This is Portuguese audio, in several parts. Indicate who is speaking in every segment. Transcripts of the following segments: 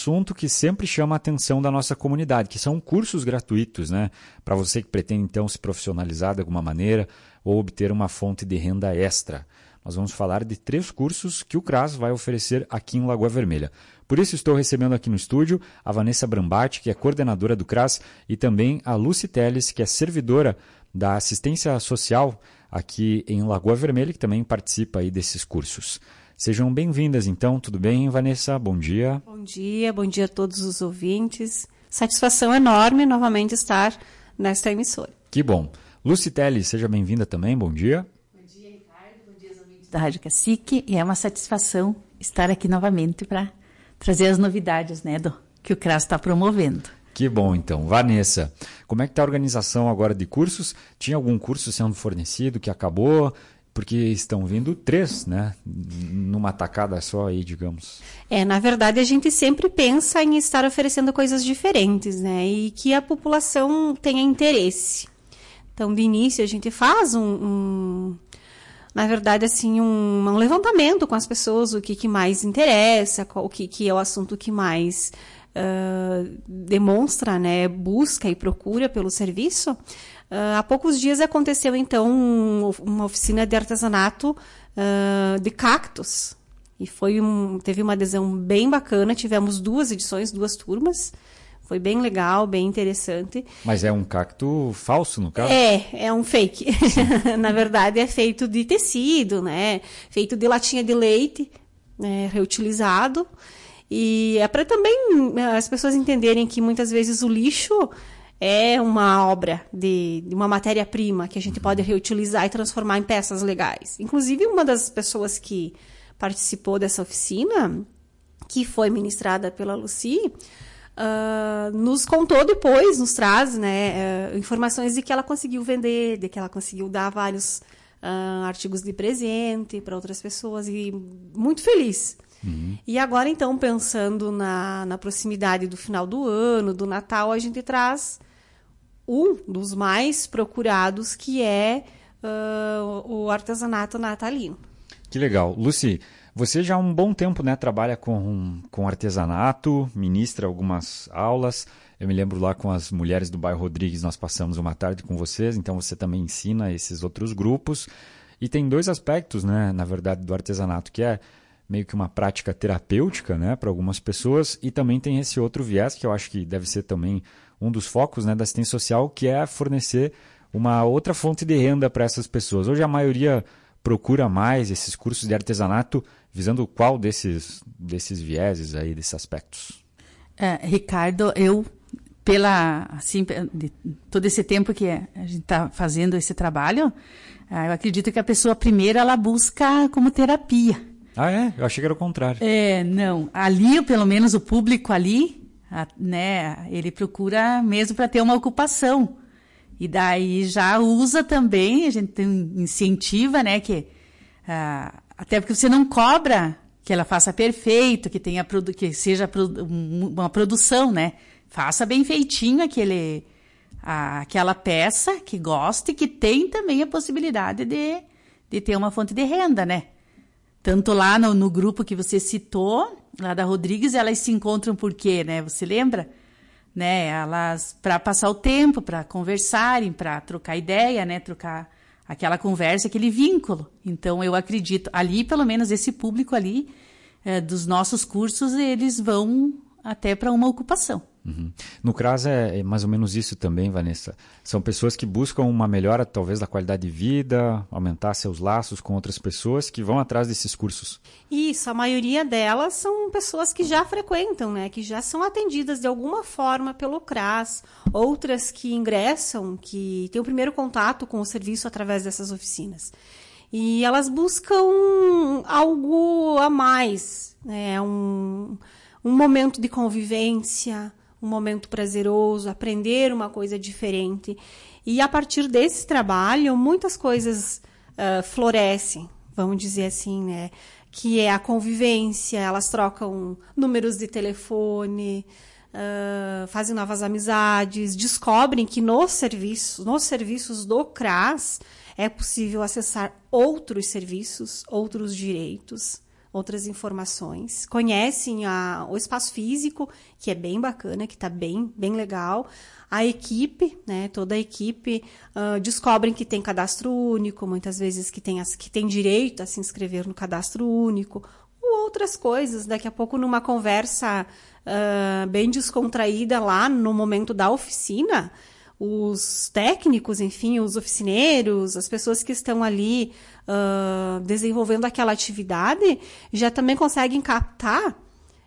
Speaker 1: assunto que sempre chama a atenção da nossa comunidade, que são cursos gratuitos, né? Para você que pretende, então, se profissionalizar de alguma maneira ou obter uma fonte de renda extra. Nós vamos falar de 3 cursos que o CRAS vai oferecer aqui em Lagoa Vermelha. Por isso, estou recebendo aqui no estúdio a Vanessa Brambati, que é coordenadora do CRAS, e também a Lucy Teles, que é servidora da assistência social aqui em Lagoa Vermelha, que também participa aí desses cursos. Sejam bem-vindas, então. Tudo bem, Vanessa? Bom dia.
Speaker 2: Bom dia a todos os ouvintes. Satisfação enorme novamente estar nesta emissora.
Speaker 1: Que bom. Lucy Teles, seja bem-vinda também. Bom dia.
Speaker 3: Bom dia, Ricardo. Bom dia aos ouvintes da Rádio Cacique. E é uma satisfação estar aqui novamente para trazer as novidades, né, que o CRAS está promovendo.
Speaker 1: Que bom, então. Vanessa, como é que está a organização agora de cursos? Tinha algum curso sendo fornecido que acabou? Porque estão vindo 3, né? Numa tacada só aí, digamos.
Speaker 2: Na verdade, a gente sempre pensa em estar oferecendo coisas diferentes, né? E que a população tenha interesse. Então, de início, a gente faz na verdade, assim, um levantamento com as pessoas, o que mais interessa, o que é o assunto que mais demonstra, né? Busca e procura pelo serviço. Há poucos dias aconteceu, então, uma oficina de artesanato de cactos. E teve uma adesão bem bacana. Tivemos 2 edições, 2 turmas. Foi bem legal, bem interessante.
Speaker 1: Mas é um cacto falso, no caso?
Speaker 2: É um fake. Na verdade, é feito de tecido, né? Feito de latinha de leite, né? Reutilizado. E é para também as pessoas entenderem que muitas vezes o lixo é uma obra de uma matéria-prima que a gente pode reutilizar e transformar em peças legais. Inclusive, uma das pessoas que participou dessa oficina, que foi ministrada pela Lucy, nos contou depois, nos traz, né, informações de que ela conseguiu vender, de que ela conseguiu dar vários artigos de presente para outras pessoas, e muito feliz. E agora, então, pensando na proximidade do final do ano, do Natal, a gente traz um dos mais procurados, que é o artesanato natalino.
Speaker 1: Que legal. Lucy, você já há um bom tempo, né, trabalha com artesanato, ministra algumas aulas. Eu me lembro lá com as mulheres do bairro Rodrigues, nós passamos uma tarde com vocês, então você também ensina esses outros grupos. E tem 2 aspectos, né, na verdade, do artesanato, que é meio que uma prática terapêutica, né, para algumas pessoas, e também tem esse outro viés, que eu acho que deve ser também um dos focos, né, da assistência social, que é fornecer uma outra fonte de renda para essas pessoas. Hoje a maioria procura mais esses cursos de artesanato, visando qual desses vieses aí, desses aspectos?
Speaker 3: Ricardo, eu, de todo esse tempo que a gente está fazendo esse trabalho, eu acredito que a pessoa primeiro ela busca como terapia.
Speaker 1: Ah, é? Eu achei que era o contrário.
Speaker 3: Não. Ali, pelo menos o público ali, né, ele procura mesmo para ter uma ocupação. E daí já usa também, a gente incentiva, né, que até porque você não cobra que ela faça perfeito, que seja uma produção, né? Faça bem feitinho aquela peça que gosta e que tem também a possibilidade de ter uma fonte de renda, né? Tanto lá no grupo que você citou, lá da Rodrigues, elas se encontram por quê, né? Você lembra? Né? Elas, para passar o tempo, para conversarem, para trocar ideia, né? Trocar aquela conversa, aquele vínculo. Então, eu acredito, ali, pelo menos, esse público ali, dos nossos cursos, eles vão até para uma ocupação.
Speaker 1: Uhum. No CRAS é mais ou menos isso também, Vanessa. São pessoas que buscam uma melhora, talvez, da qualidade de vida, aumentar seus laços com outras pessoas que vão atrás desses cursos.
Speaker 2: Isso, a maioria delas são pessoas que já frequentam, né, que já são atendidas de alguma forma pelo CRAS, outras que ingressam, que têm o primeiro contato com o serviço através dessas oficinas. E elas buscam algo a mais, né, um momento de convivência, um momento prazeroso, aprender uma coisa diferente. E a partir desse trabalho, muitas coisas florescem, vamos dizer assim, né? Que é a convivência, elas trocam números de telefone, fazem novas amizades, descobrem que nos serviços do CRAS é possível acessar outros serviços, outros direitos, outras informações, conhecem o espaço físico, que é bem bacana, que está bem legal. A equipe, né, toda a equipe, descobrem que tem cadastro único, muitas vezes que tem direito a se inscrever no cadastro único, ou outras coisas. Daqui a pouco, numa conversa bem descontraída lá no momento da oficina, os técnicos, enfim, os oficineiros, as pessoas que estão ali desenvolvendo aquela atividade, já também conseguem captar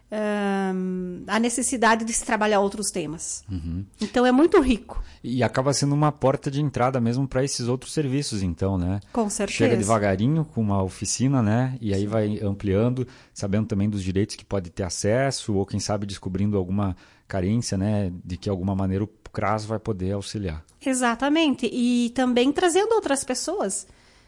Speaker 2: a necessidade de se trabalhar outros temas.
Speaker 1: Uhum.
Speaker 2: Então, é muito rico.
Speaker 1: E acaba sendo uma porta de entrada mesmo para esses outros serviços, então, né?
Speaker 2: Com certeza.
Speaker 1: Chega devagarinho com uma oficina, né? E aí vai ampliando, sabendo também dos direitos que pode ter acesso, ou quem sabe descobrindo alguma carência, né? De que, de alguma maneira, o CRAS vai poder auxiliar.
Speaker 2: Exatamente. E também trazendo outras pessoas.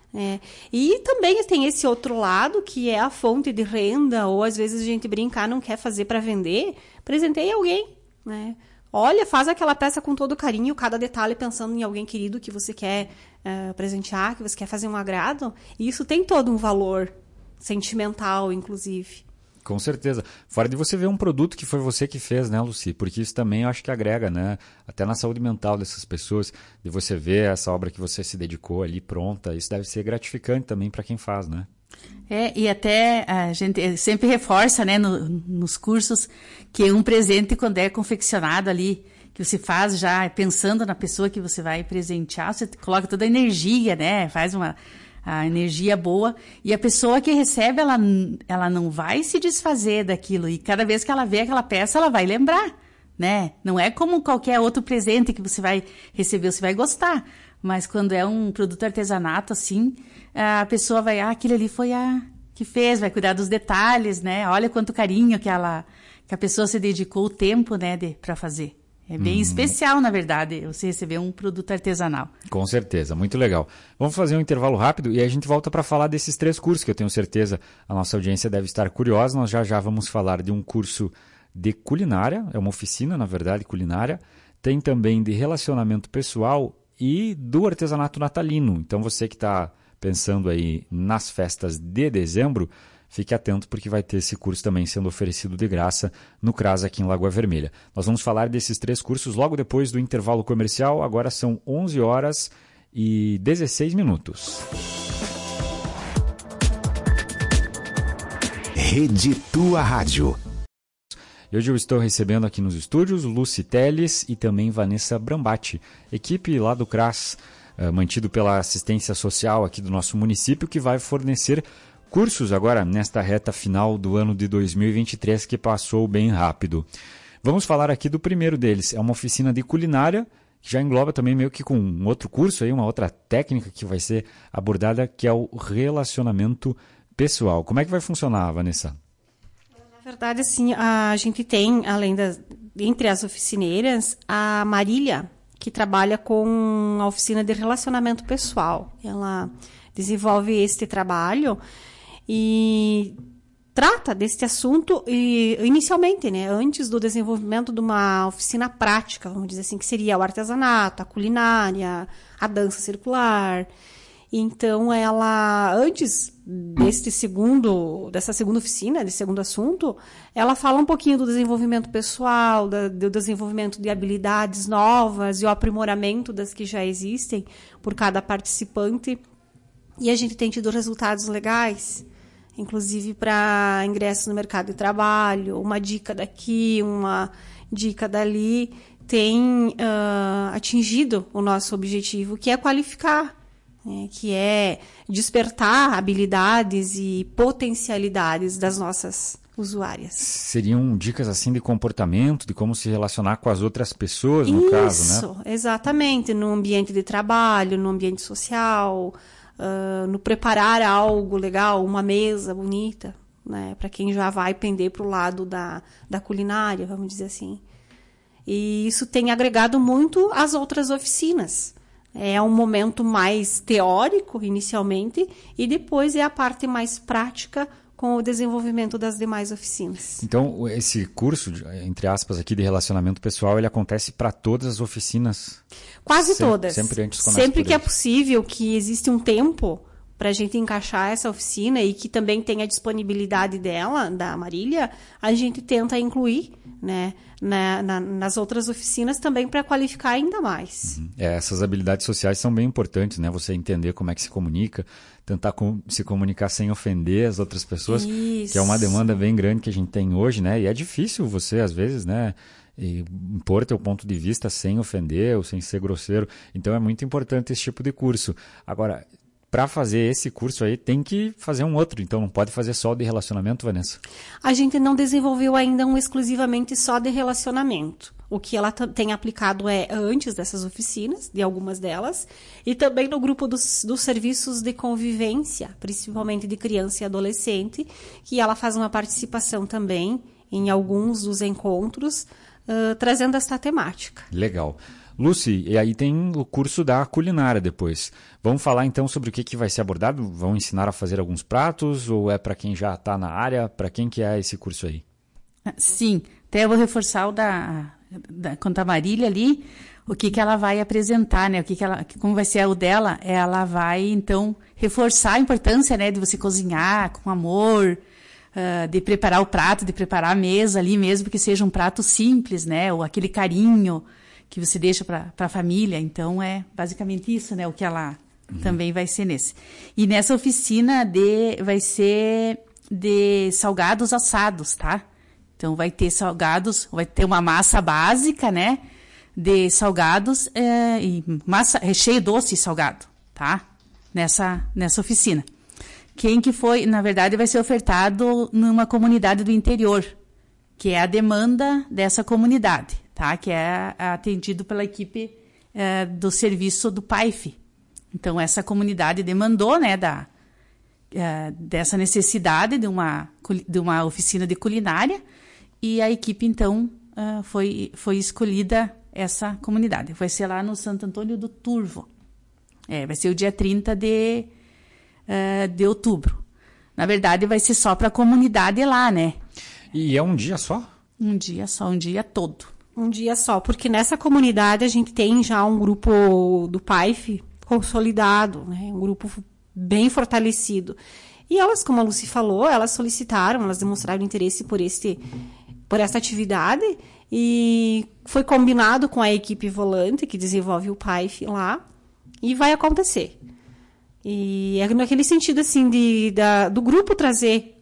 Speaker 2: E também tem esse outro lado, que é a fonte de renda, ou às vezes a gente brincar, não quer fazer para vender, presenteie alguém, né? Olha, faz aquela peça com todo carinho, cada detalhe pensando em alguém querido que você quer presentear, que você quer fazer um agrado, e isso tem todo um valor sentimental, inclusive.
Speaker 1: Com certeza. Fora de você ver um produto que foi você que fez, né, Lucy? Porque isso também eu acho que agrega, né? Até na saúde mental dessas pessoas, de você ver essa obra que você se dedicou ali pronta, isso deve ser gratificante também para quem faz, né?
Speaker 3: E até a gente sempre reforça, né, nos cursos, que um presente, quando é confeccionado ali, que você faz já pensando na pessoa que você vai presentear, você coloca toda a energia, né? Faz a energia boa, e a pessoa que recebe, ela não vai se desfazer daquilo, e cada vez que ela vê aquela peça, ela vai lembrar, né? Não é como qualquer outro presente que você vai receber, você vai gostar, mas quando é um produto artesanato, assim, a pessoa vai, aquele ali foi a que fez, vai cuidar dos detalhes, né? Olha quanto carinho que a pessoa se dedicou o tempo, né, para fazer. É bem especial, na verdade, você receber um produto artesanal.
Speaker 1: Com certeza, muito legal. Vamos fazer um intervalo rápido e aí a gente volta para falar desses 3 cursos, que eu tenho certeza a nossa audiência deve estar curiosa. Nós já vamos falar de um curso de culinária, é uma oficina, na verdade, culinária. Tem também de relacionamento pessoal e do artesanato natalino. Então você que está pensando aí nas festas de dezembro, fique atento porque vai ter esse curso também sendo oferecido de graça no CRAS aqui em Lagoa Vermelha. Nós vamos falar desses 3 cursos logo depois do intervalo comercial. Agora são 11 horas e 16 minutos.
Speaker 4: Rede Tua Rádio.
Speaker 1: E hoje eu estou recebendo aqui nos estúdios Lucy Teles e também Vanessa Brambati, equipe lá do CRAS, mantido pela assistência social aqui do nosso município, que vai fornecer cursos agora nesta reta final do ano de 2023, que passou bem rápido. Vamos falar aqui do primeiro deles. É uma oficina de culinária, que já engloba também meio que com um outro curso, aí, uma outra técnica que vai ser abordada, que é o relacionamento pessoal. Como é que vai funcionar, Vanessa?
Speaker 2: Na verdade, assim, a gente tem, entre as oficineiras, a Marília, que trabalha com a oficina de relacionamento pessoal. Ela desenvolve este trabalho e trata deste assunto inicialmente, né, antes do desenvolvimento de uma oficina prática, vamos dizer assim, que seria o artesanato, a culinária, a dança circular. Então, ela, antes dessa segunda oficina, desse segundo assunto, ela fala um pouquinho do desenvolvimento pessoal, do desenvolvimento de habilidades novas e o aprimoramento das que já existem por cada participante. E a gente tem tido resultados legais, inclusive para ingresso no mercado de trabalho, uma dica daqui, uma dica dali, tem atingido o nosso objetivo, que é qualificar, que é despertar habilidades e potencialidades das nossas usuárias.
Speaker 1: Seriam dicas assim de comportamento, de como se relacionar com as outras pessoas, no caso, né?
Speaker 2: Isso, exatamente, no ambiente de trabalho, no ambiente social, no preparar algo legal, uma mesa bonita, né, para quem já vai pender para o lado da culinária, vamos dizer assim. E isso tem agregado muito às outras oficinas. É um momento mais teórico, inicialmente, e depois é a parte mais prática com o desenvolvimento das demais oficinas.
Speaker 1: Então, esse curso, entre aspas, aqui de relacionamento pessoal, ele acontece para todas as oficinas?
Speaker 2: Quase todas.
Speaker 1: Sempre antes começa
Speaker 2: Sempre que é possível, que existe um tempo para a gente encaixar essa oficina e que também tem a disponibilidade dela, da Marília, a gente tenta incluir, né, nas outras oficinas também para qualificar ainda mais.
Speaker 1: Essas habilidades sociais são bem importantes, né? Você entender como é que se comunica, tentar se comunicar sem ofender as outras pessoas,
Speaker 2: Isso.
Speaker 1: que é uma demanda bem grande que a gente tem hoje, né? E é difícil você, às vezes, né, impor teu ponto de vista sem ofender ou sem ser grosseiro. Então é muito importante esse tipo de curso. Agora, para fazer esse curso aí, tem que fazer um outro. Então, não pode fazer só o de relacionamento, Vanessa?
Speaker 2: A gente não desenvolveu ainda um exclusivamente só de relacionamento. O que ela tem aplicado é antes dessas oficinas, de algumas delas, e também no grupo dos serviços de convivência, principalmente de criança e adolescente, que ela faz uma participação também em alguns dos encontros, trazendo esta temática.
Speaker 1: Legal. Lucy, e aí tem o curso da culinária depois. Vamos falar então sobre o que vai ser abordado? Vão ensinar a fazer alguns pratos ou é para quem já está na área? Para quem que é esse curso aí?
Speaker 3: Sim, até eu vou reforçar o quanto a Marília ali, o que ela vai apresentar, né? Como vai ser o dela, ela vai então reforçar a importância, né, de você cozinhar com amor, de preparar o prato, de preparar a mesa ali mesmo, que seja um prato simples, né? Ou aquele carinho que você deixa para a família. Então, é basicamente isso, né? O que ela também vai ser nesse. E nessa oficina vai ser de salgados assados, tá? Então, vai ter salgados, vai ter uma massa básica, né? De salgados e massa, recheio doce e salgado, tá? Nessa oficina. Quem que foi, na verdade, vai ser ofertado numa comunidade do interior, que é a demanda dessa comunidade, tá? Que é atendido pela equipe do serviço do PAIF. Então, essa comunidade demandou, né, dessa necessidade de uma oficina de culinária, e a equipe, então, foi escolhida essa comunidade. Vai ser lá no Santo Antônio do Turvo. Vai ser o dia 30 de outubro. Na verdade, vai ser só para a comunidade lá, né?
Speaker 1: E é um dia só?
Speaker 3: Um dia só, um dia todo.
Speaker 2: Um dia só, porque nessa comunidade a gente tem já um grupo do PAIF consolidado, né? Um grupo bem fortalecido. E elas, como a Lucy falou, elas solicitaram, elas demonstraram interesse por essa atividade, e foi combinado com a equipe volante que desenvolve o PAIF lá, e vai acontecer. E é naquele sentido, assim, do grupo trazer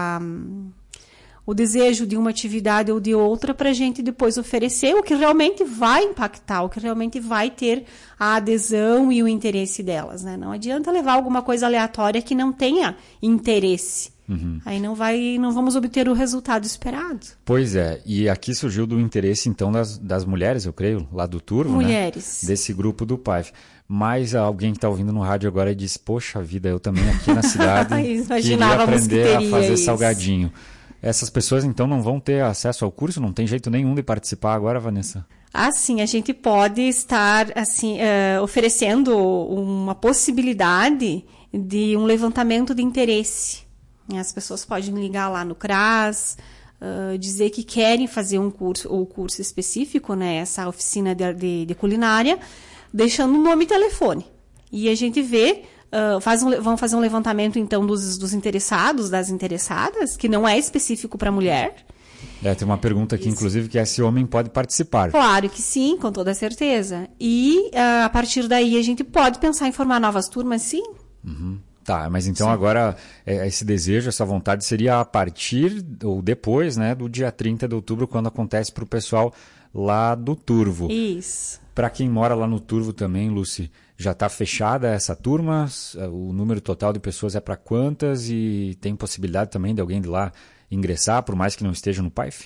Speaker 2: o desejo de uma atividade ou de outra para a gente depois oferecer o que realmente vai impactar, o que realmente vai ter a adesão e o interesse delas, né? Não adianta levar alguma coisa aleatória que não tenha interesse. Aí não vamos obter o resultado esperado.
Speaker 1: Pois é, e aqui surgiu do interesse, então, das mulheres, eu creio, lá do Turvo,
Speaker 2: mulheres,
Speaker 1: né? Desse grupo do PAIF. Mas alguém que está ouvindo no rádio agora diz, poxa vida, eu também aqui na cidade queria aprender a fazer salgadinho. Essas pessoas, então, não vão ter acesso ao curso? Não tem jeito nenhum de participar agora, Vanessa?
Speaker 2: Sim, a gente pode estar assim, oferecendo uma possibilidade de um levantamento de interesse. As pessoas podem ligar lá no CRAS, dizer que querem fazer um curso específico, né, essa oficina de culinária, deixando o nome e telefone. E a gente vê, vão fazer um levantamento, então, dos interessados, das interessadas, que não é específico para mulher.
Speaker 1: Tem uma pergunta aqui, inclusive, que esse homem pode participar.
Speaker 2: Claro que sim, com toda certeza. E, a partir daí, a gente pode pensar em formar novas turmas, sim.
Speaker 1: Tá, mas então agora esse desejo, essa vontade seria a partir ou depois, né, do dia 30 de outubro, quando acontece para o pessoal lá do Turvo.
Speaker 2: Isso.
Speaker 1: Para quem mora lá no Turvo também, Lucy, já está fechada essa turma? O número total de pessoas é para quantas? E tem possibilidade também de alguém de lá ingressar, por mais que não esteja no PAIF?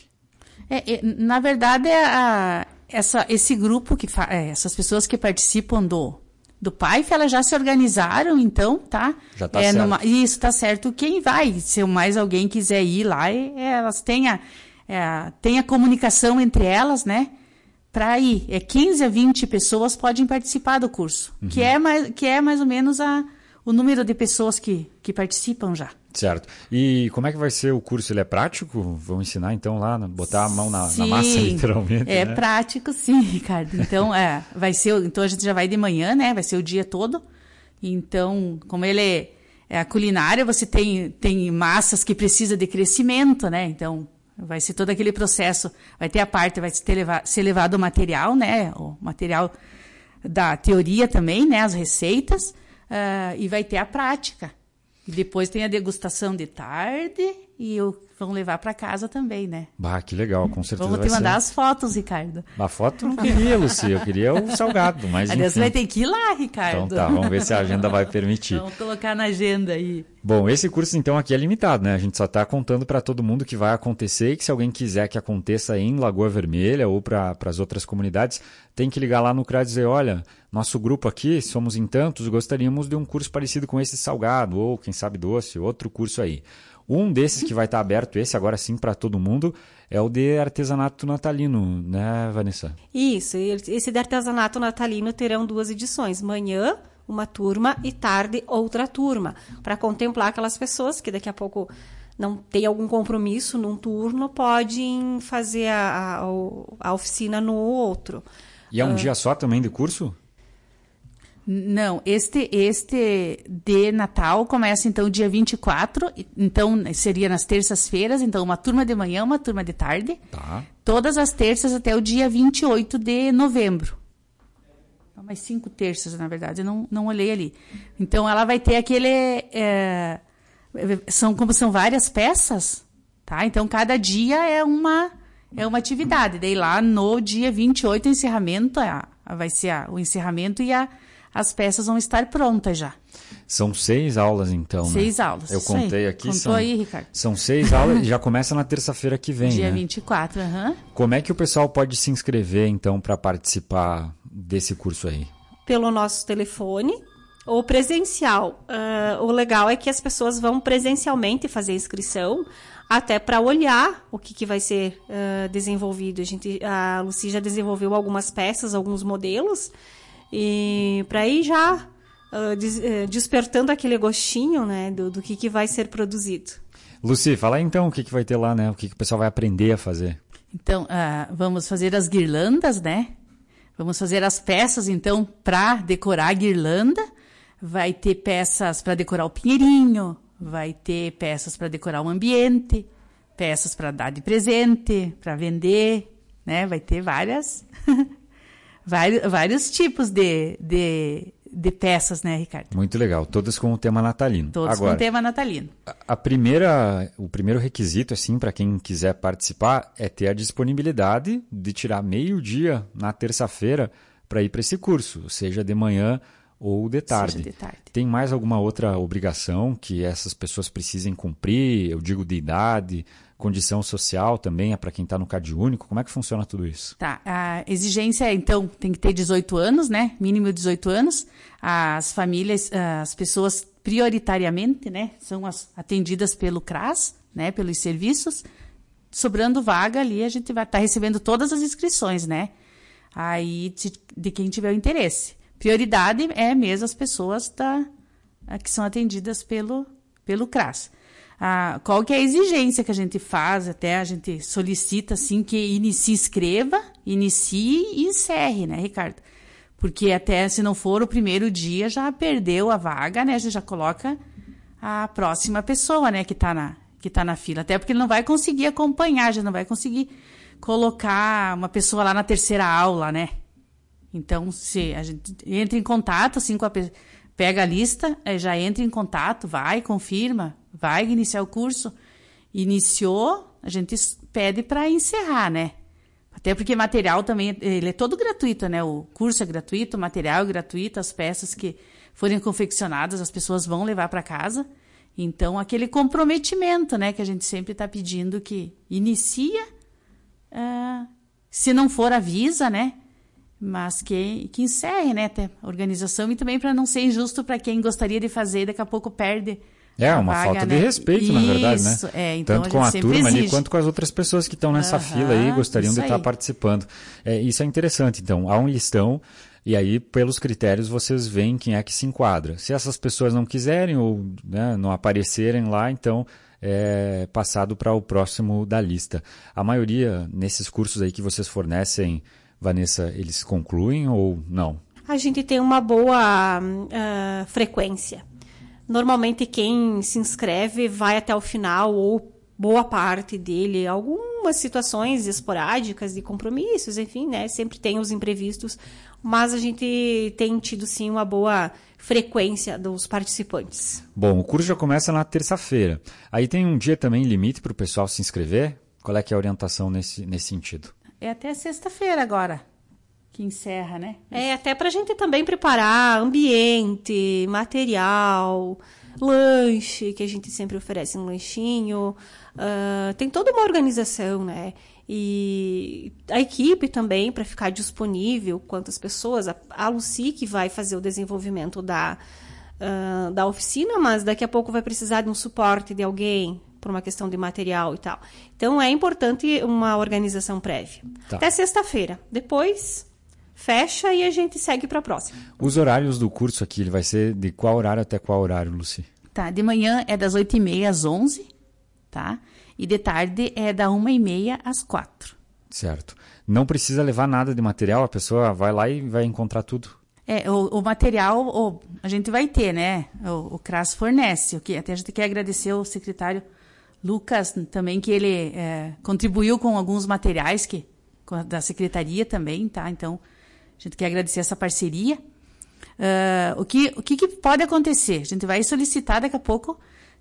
Speaker 3: Na verdade, esse grupo, essas pessoas que participam do PAIF, elas já se organizaram, então, tá?
Speaker 1: Já tá certo.
Speaker 3: Isso, tá certo. Quem vai, se mais alguém quiser ir lá, elas têm a comunicação entre elas, né? Para ir. 15 a 20 pessoas podem participar do curso, que é mais ou menos o número de pessoas que participam já.
Speaker 1: Certo. E como é que vai ser o curso? Ele é prático? Vão ensinar, então, lá, botar a mão na massa, literalmente,
Speaker 3: né?
Speaker 1: Prático,
Speaker 3: sim, Ricardo. Então, vai ser, então a gente já vai de manhã, né? Vai ser o dia todo. Então, como ele a culinária, você tem massas que precisa de crescimento, né? Então, vai ser todo aquele processo. Vai ter a parte, vai ser levado o material, né? O material da teoria também, né? As receitas. E vai ter a prática. E depois tem a degustação de tarde e vão levar para casa também, né?
Speaker 1: Bah, que legal, com certeza.
Speaker 3: Vamos te mandar as fotos, Ricardo.
Speaker 1: A foto eu não queria, Lucy, eu queria o salgado, mas
Speaker 3: aliás,
Speaker 1: enfim.
Speaker 3: você vai ter que ir lá, Ricardo.
Speaker 1: Então tá, vamos ver se a agenda vai permitir.
Speaker 3: Vamos colocar na agenda aí.
Speaker 1: Bom, esse curso então aqui é limitado, né? A gente só está contando para todo mundo que vai acontecer e que se alguém quiser que aconteça em Lagoa Vermelha ou para as outras comunidades, tem que ligar lá no CRA e dizer, olha, nosso grupo aqui, somos em tantos, gostaríamos de um curso parecido com esse salgado, ou quem sabe doce, outro curso aí. Um desses que vai estar aberto, esse agora sim para todo mundo, é o de artesanato natalino, né, Vanessa?
Speaker 2: Isso, esse de artesanato natalino terão 2 edições, manhã uma turma e tarde outra turma, para contemplar aquelas pessoas que daqui a pouco não tem algum compromisso num turno, podem fazer a oficina no outro.
Speaker 1: E é um dia só também de curso?
Speaker 3: Não, este de Natal começa então dia 24, então seria nas terças-feiras, então uma turma de manhã, uma turma de tarde.
Speaker 1: Tá.
Speaker 3: Todas as terças até o dia 28 de novembro. Não, mais 5 terças, na verdade, eu não olhei ali. Então ela vai ter aquele... são várias peças, tá? Então cada dia é uma atividade. Daí lá no dia 28 o encerramento, vai ser o encerramento e as peças vão estar prontas já.
Speaker 1: São 6 aulas, então,
Speaker 3: 6
Speaker 1: né?
Speaker 3: aulas.
Speaker 1: Eu contei aqui.
Speaker 3: Contou aí, Ricardo.
Speaker 1: São 6 aulas e já começa na terça-feira que vem,
Speaker 3: Dia
Speaker 1: né?
Speaker 3: 24,
Speaker 1: Como é que o pessoal pode se inscrever, então, para participar desse curso aí?
Speaker 2: Pelo nosso telefone ou presencial. O legal é que as pessoas vão presencialmente fazer a inscrição, até para olhar o que vai ser desenvolvido. A Lucy já desenvolveu algumas peças, alguns modelos, e para ir já despertando aquele gostinho, né, do que vai ser produzido.
Speaker 1: Lucy, fala aí, então o que vai ter lá, né? O que o pessoal vai aprender a fazer?
Speaker 3: Então, vamos fazer as guirlandas, né? Vamos fazer as peças, então, para decorar a guirlanda. Vai ter peças para decorar o pinheirinho, vai ter peças para decorar o ambiente, peças para dar de presente, para vender, né? Vai ter vários tipos de peças, né, Ricardo?
Speaker 1: Muito legal, todas com o tema natalino.
Speaker 3: Todas com o tema natalino.
Speaker 1: O primeiro requisito, assim, para quem quiser participar, é ter a disponibilidade de tirar meio-dia na terça-feira para ir para esse curso, seja de manhã ou de tarde. Tem mais alguma outra obrigação que essas pessoas precisem cumprir? Eu digo de idade, condição social também, é para quem está no Cade Único. Como é que funciona tudo isso?
Speaker 3: Tá, a exigência, então, tem que ter 18 anos, né? Mínimo 18 anos. As famílias, as pessoas prioritariamente, né? São atendidas pelo CRAS, né? Pelos serviços. Sobrando vaga ali, a gente vai estar recebendo todas as inscrições, né? Aí, de quem tiver o interesse. Prioridade é mesmo as pessoas que são atendidas pelo CRAS. Qual que é a exigência que a gente faz? Até a gente solicita assim, que inscreva, inicie e encerre, né, Ricardo? Porque até se não for o primeiro dia, já perdeu a vaga, né? A gente já coloca a próxima pessoa, né, que está na fila. Até porque ele não vai conseguir acompanhar, já não vai conseguir colocar uma pessoa lá na terceira aula, né? Então, se a gente entra em contato assim, pega a lista, já entra em contato, vai, confirma, vai iniciar o curso. Iniciou, a gente pede para encerrar, né? Até porque material também, ele é todo gratuito, né? O curso é gratuito, o material é gratuito, as peças que forem confeccionadas, as pessoas vão levar para casa. Então, aquele comprometimento, né? Que a gente sempre está pedindo que inicia, se não for, avisa, né? Mas que encerre, né, até a organização, e também para não ser injusto para quem gostaria de fazer e daqui a pouco perde.
Speaker 1: É uma vaga, falta de respeito, na verdade, né?
Speaker 3: Então
Speaker 1: tanto com a turma ali, quanto com as outras pessoas que estão nessa fila aí, gostariam de estar participando. Isso é interessante, então. Há um listão, e aí, pelos critérios, vocês veem quem é que se enquadra. Se essas pessoas não quiserem ou, né, não aparecerem lá, então é passado para o próximo da lista. A maioria, nesses cursos aí que vocês fornecem, Vanessa, eles concluem ou não?
Speaker 2: A gente tem uma boa frequência. Normalmente quem se inscreve vai até o final ou boa parte dele. Algumas situações esporádicas de compromissos, enfim, né? Sempre tem os imprevistos, mas a gente tem tido, sim, uma boa frequência dos participantes.
Speaker 1: Bom, o curso já começa na terça-feira. Aí tem um dia também limite para o pessoal se inscrever? Qual é que é a orientação nesse sentido?
Speaker 3: É até sexta-feira agora que encerra, né?
Speaker 2: Até para a gente também preparar ambiente, material, lanche, que a gente sempre oferece um lanchinho. Tem toda uma organização, né? E a equipe também, para ficar disponível, quantas pessoas. A Lucy, que vai fazer o desenvolvimento da oficina, mas daqui a pouco vai precisar de um suporte de alguém, por uma questão de material e tal. Então, é importante uma organização prévia.
Speaker 1: Tá.
Speaker 2: Até sexta-feira. Depois, fecha e a gente segue para a próxima.
Speaker 1: Os horários do curso aqui, ele vai ser de qual horário até qual horário, Lucy?
Speaker 3: Tá, de manhã é das 8h30 às 11h, tá? E de tarde é da 1h30 às 4h.
Speaker 1: Certo. Não precisa levar nada de material, a pessoa vai lá e vai encontrar tudo.
Speaker 3: O material a gente vai ter, né? O CRAS fornece. Até a gente quer agradecer ao secretário Lucas também, que ele contribuiu com alguns materiais da secretaria também, tá? Então, a gente quer agradecer essa parceria. O que pode acontecer? A gente vai solicitar daqui a pouco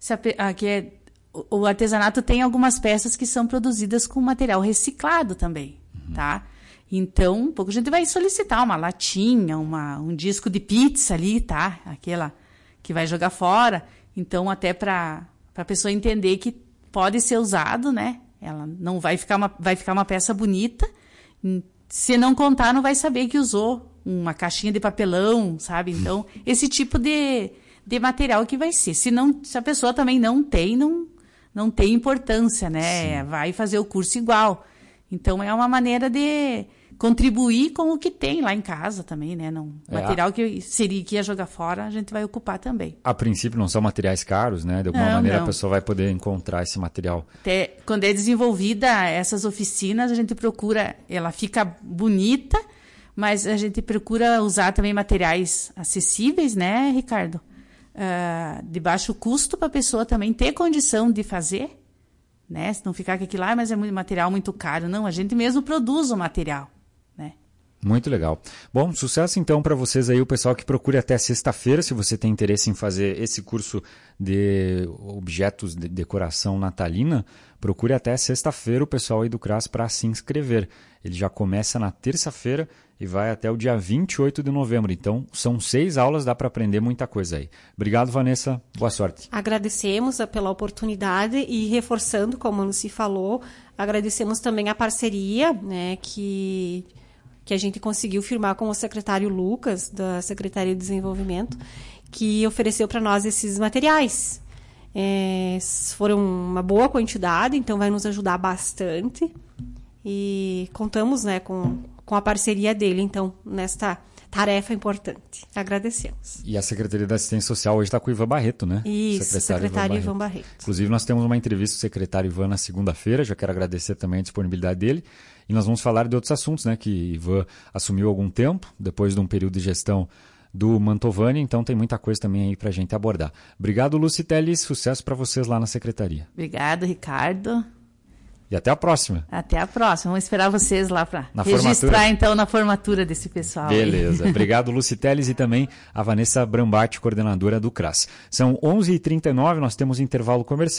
Speaker 3: o artesanato tem algumas peças que são produzidas com material reciclado também, tá? Então, um pouco a gente vai solicitar uma latinha, um disco de pizza ali, tá? Aquela que vai jogar fora. Então, até para a pessoa entender que pode ser usado, né? Ela não vai ficar uma peça bonita. Se não contar, não vai saber que usou uma caixinha de papelão, sabe? Então, esse tipo de material que vai ser. Se a pessoa também não tem importância, né? Sim. Vai fazer o curso igual. Então, é uma maneira de contribuir com o que tem lá em casa também, né? Material que ia jogar fora, a gente vai ocupar também.
Speaker 1: A princípio, não são materiais caros, né? De alguma maneira, a pessoa vai poder encontrar esse material.
Speaker 3: Até quando é desenvolvida essas oficinas, a gente procura... Ela fica bonita, mas a gente procura usar também materiais acessíveis, né, Ricardo? De baixo custo, para a pessoa também ter condição de fazer, né? Se não ficar com aquilo lá, mas é muito material muito caro. Não, a gente mesmo produz o material, né?
Speaker 1: Muito legal. Bom, sucesso então para vocês aí, o pessoal que procure até sexta-feira, se você tem interesse em fazer esse curso de objetos de decoração natalina, procure até sexta-feira o pessoal aí do CRAS para se inscrever. Ele já começa na terça-feira e vai até o dia 28 de novembro. Então, são 6 aulas, dá para aprender muita coisa aí. Obrigado, Vanessa. Boa sorte.
Speaker 2: Agradecemos pela oportunidade e reforçando, como a Lucy falou, agradecemos também a parceria, né, que a gente conseguiu firmar com o secretário Lucas, da Secretaria de Desenvolvimento, que ofereceu para nós esses materiais. Foram uma boa quantidade, então vai nos ajudar bastante. E contamos, né, com a parceria dele, então, nesta tarefa importante. Agradecemos.
Speaker 1: E a Secretaria da Assistência Social hoje está com o Ivan Barreto, né?
Speaker 2: Isso, secretário Ivan Barreto.
Speaker 1: Inclusive, nós temos uma entrevista com o secretário Ivan na segunda-feira, já quero agradecer também a disponibilidade dele. E nós vamos falar de outros assuntos, né, que Ivan assumiu há algum tempo, depois de um período de gestão do Mantovani, então tem muita coisa também aí para a gente abordar. Obrigado, Lucy Teles, sucesso para vocês lá na Secretaria.
Speaker 3: Obrigado, Ricardo.
Speaker 1: E até a próxima.
Speaker 3: Até a próxima. Vamos esperar vocês lá para registrar, então, na formatura desse pessoal.
Speaker 1: Beleza. Obrigado, Lucy Teles, e também a Vanessa Brambati, coordenadora do CRAS. São 11h39, nós temos intervalo comercial.